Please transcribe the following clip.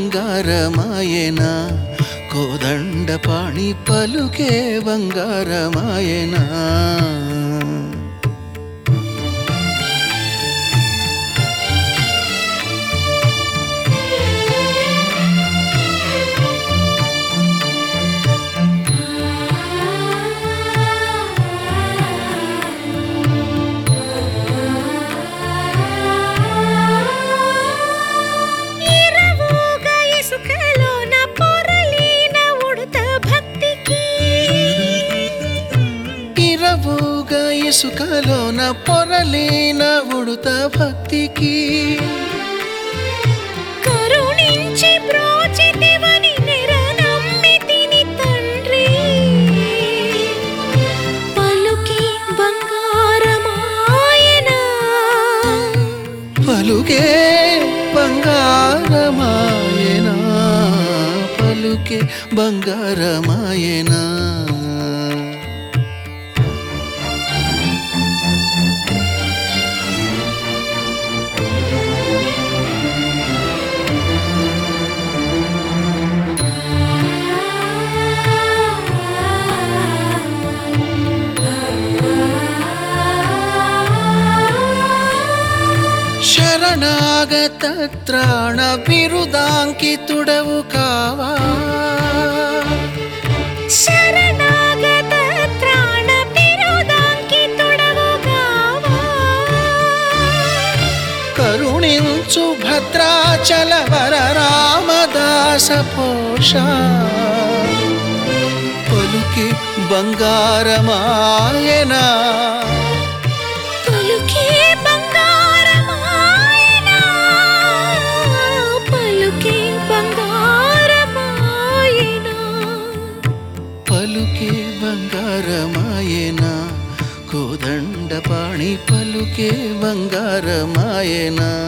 బంగారమాయనా కోదండపాణి పలుకే బంగారమాయనా ఇసుకలోన పొరలేన ఉడుత భక్తికి కరుణించి బ్రోచితివని నిరనమ్మితిని తండ్రి పలుకి బంగారమాయనా పలుకే బంగారమాయనా పలుకే బంగారమాయనా శరణాగత త్రాణ బిరుదాంకితుడవు కావా శరణాగత త్రాణ బిరుదాంకితుడవు కావా కరుణించు భద్రాచల వర రామదాస పోష పలుకి బంగారమాయనా పలుకే బంగారమాయనా పలుకే బంగారమాయనా పలుకే బంగారమాయనా కోదండపాణి పలుకే బంగారమాయనా